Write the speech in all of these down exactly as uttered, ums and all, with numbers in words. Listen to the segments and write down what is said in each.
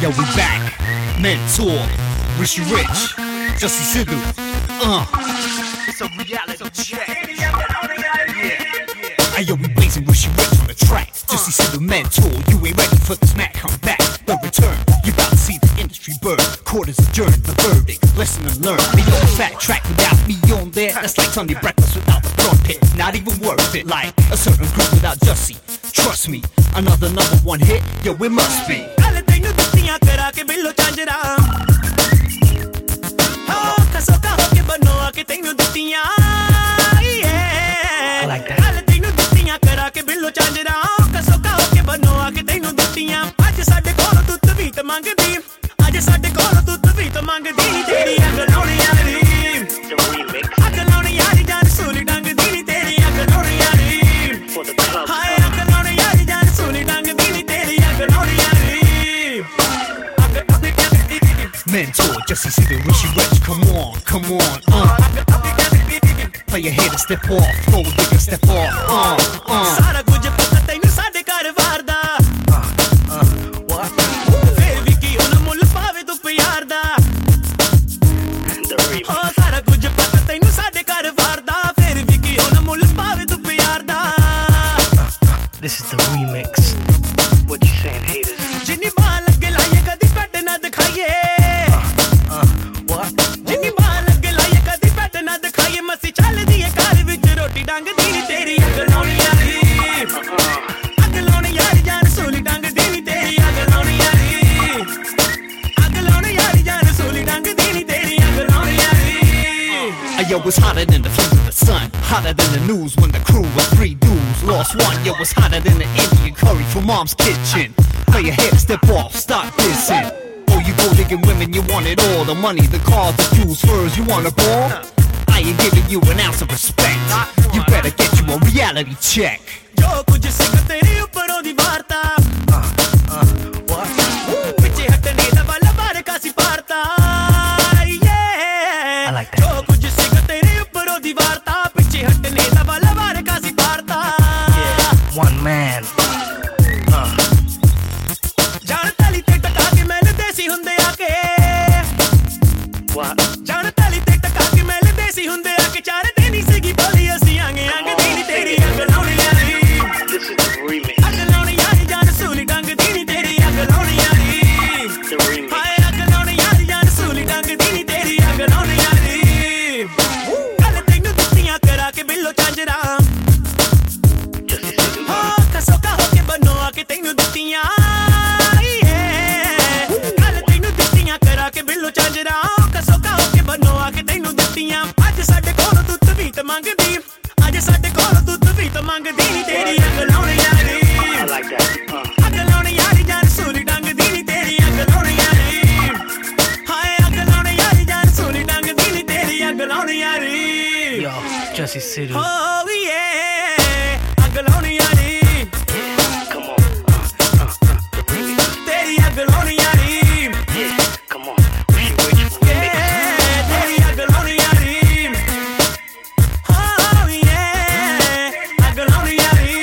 Yo, we back. Mentor, Rishi Rich, Jussie Sidhu. Uh. It's a reality check. Yeah. Ayo, we blazing Rishi Rich on the track. Jussie Sidhu, Mentor, you ain't ready for this Mac. Come back, the return. You about to see the industry burn. Quarters adjourned, the verdict. Lesson to learn. Ayo, a fat track without me on there. That's like Sunday breakfast without the front pit. Not even worth it. Like a certain group without Jussie. Trust me, another number one hit. Yo, it must be. I like that. Mentor, Jussie Sidhu, Rishi Rich, come on, come on, uh. Play your head and step off, flow bigger, step off, uh, uh. ਸਾਰਾ ਕੁਝ ਪਤਾ ਤੈਨੂੰ ਸਾਡੇ ਘਰ-ਬਾਰ ਦਾ ਫੇਰ ਵੀ ਕੀ ਹੁਣ ਮੁੱਲ ਪਾਵੇ ਤੂੰ ਪਿਆਰ ਦਾ ਓ ਸਾਰਾ ਕੁਝ ਪਤਾ ਤੈਨੂੰ ਸਾਡੇ ਘਰ-ਬਾਰ ਦਾ ਫੇਰ ਵੀ ਕੀ ਹੁਣ ਮੁੱਲ ਪਾਵੇ ਤੂੰ ਪਿਆਰ ਦਾ This is the remix. What you saying, haters? ਜਿੰਨੀ ਬਾਹ ਲੱਗੇ ਲਾਈਏ ਕਦੀ ਕੱਟ ਨਾ ਦਿਖਾਈਏ ਜਿੰਨੀ ਬਾਹ ਲੱਗੇ ਲਾਈਏ ਕਦੀ ਕੱਟ ਨਾ ਦਿਖਾਈਏ ਮਸੀ ਚੱਲਦੀ ਏ ਘਰ ਵਿੱਚ ਰੋਟੀ ਡੰਗਦੀ ਨੀ ਤੇਰੀ ਅੱਗ ਲਾਉਣੀ ਯਾਰੀ ਅੱਗ ਲਾਉਣੀ ਯਾਰੀ ਜਾਨ ਸੂਲੀ ਡੰਗਦੀ ਨੀ ਤੇਰੀ ਅੱਗ ਲਾਉਣੀ ਯਾਰੀ ਅੱਗ ਲਾਉਣੀ ਯਾਰੀ ਜਾਨ ਸੂਲੀ ਡੰਗਦੀ ਨੀ ਤੇਰੀ ਅੱਗ ਲਾਉਣੀ ਯਾਰੀ Yo, it's hotter than the flames of the sun. Hotter than the news when the crew of three dudes lost one. Yo, it's hotter than the Indian curry from mom's kitchen. Play your head, step off, stop dissing. Oh, you go digging women, you want it all. The money, the cars, the jewels, furs, you want a ball? I ain't giving you an ounce of respect. You better get you a reality check. ਜੋ ਕੁਝ ਸਿੰਘ ਤੇਰੇ ਉੱਪਰੋਂ ਦੀ ਵਾਰਤਾ ਪਿੱਛੇ ਹਟਣੇ ਦਾ ਵੱਲ ਬਾਰ ਕਾਸੀ ਪਾਰਤਾ I like that. ਜੋ ਕੁਝ ਸਿੰਘ ਤੇਰੇ ਉੱਪਰੋਂ ਦੀ ਵਾਰਤਾ ਪਿੱਛੇ ਹਟਣੇ ਦਾ ਵੱਲ ਬਾਰ ਕਾਸੀ ਪਾਰਤਾ One man. ਜਾਣ ਤਾਲੀ ਤੇ ਟਕਾ ਕੇ ਮੈਲ ਦੇਸੀ ਹੁੰਦੇ ਆ ਕੇ ਜਾਣ ਤਾਲੀ ਤੇ ਟਕਾ ਕੇ ਮੈਲ ਦੇਸੀ ਹੁੰਦੇ ਆ ਕੇ ਚਾਰ ਦਿਨ ਹੀ ਸੀਗੀ ਬੋਲੀ ਅਸੀਂ ਅੰਗ ਅੰਗ ਦੀ ਨੀ ਤੇਰੀ ਅੱਗ ਲਾਉਣੀ ਯਾਰੀ This is the remix. ਅੱਗ ਲਾਉਣੀ ਯਾਰੀ ਜਾਨ ਸੂਲੀ ਡੰਗਦੀ ਨੀ ਤੇਰੀ ਅੱਗ ਲਾਉਣੀ ਯਾਰੀ The remix. ਹਾਏ ਅੱਗ ਲਾਉਣੀ ਯਾਰੀ ਜਾਨ ਸੂਲੀ ਡੰਗਦੀ ਨੀ ਤੇਰੀ ਅੱਗ ਲਾਉਣੀ ਯਾਰੀ ਕੱਲ ਤੈਨੂੰ ਦਿੱਤੀਆਂ ਕਰਾ ਕੇ ਬਿੱਲੋ ਚਾਂਜਰਾ Jussie Sidhu. ਹਾਂ ਕਸੋ ਕਾ ਹੋ ਕੇ ਬਨੋ ਆ ਕੇ ਤੈਨੂੰ ਦਿੱਤੀਆਂ ਕੱਲ ਤੈਨੂੰ ਦਿੱਤੀਆਂ ਕਰਾ ਕੇ ਬਿੱਲੋ ਚਾਂਜਰਾ ਕਸੋ ਕਾ ਹੋ ਕੇ ਬਨੋ ਆ ਕੇ ਤੈਨੂੰ ਦਿੱਤੀਆਂ ਅੱਜ ਸਾਡੇ ਕੋਲ ਤੂੰ ਤਵੀਤ ਮੰਗਦੀ ਅੱਜ ਸਾਡੇ ਕੋਲ ਤੂੰ ਤਵੀਤ ਮੰਗਦੀ ਨੀ ਤੇਰੀ ਅੱਗ ਲਾਉਣੀ ਯਾਰੀ I like that. Uh. ਅੱਗ ਲਾਉਣੀ ਯਾਰੀ ਜਾਨ ਸੂਲੀ ਡੰਗਦੀ ਨੀ ਤੇਰੀ ਅੱਗ ਲਾਉਣੀ ਯਾਰੀ ਹਾਏ ਅੱਗ ਲਾਉਣੀ ਯਾਰੀ ਜਾਨ ਸੂਲੀ ਡੰਗਦੀ ਨੀ ਤੇਰੀ ਅੱਗ ਲਾਉਣੀ ਯਾਰੀ Yo, Jussie Sidhu. ਓ ਯੇ ਅੱਗ ਲਾਉਣੀ ਯਾਰੀ Come on. Uh, uh, uh. The remix. ਤੇਰੀ ਅੱਗ ਲਾਉਣੀ ਯਾਰੀ Yeah, come on. Rishi Rich remix. ਯੇ ਤੇਰੀ ਅੱਗ ਲਾਉਣੀ ਯਾਰੀ ਓ ਯੇ ਅੱਗ ਲਾਉਣੀ ਯਾਰੀ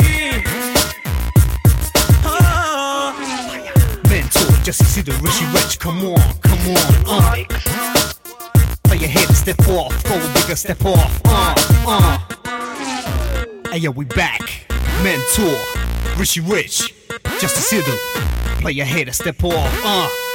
ਓ Mentor, Jussie Sidhu, Rishi Rich, come on, come on, uh. Remix. Play your head and step off, flow bigger, step off, uh, uh. Ayo, we back. Mentor, Rishi Rich, Jussie Sidhu. Play your head and step off, uh.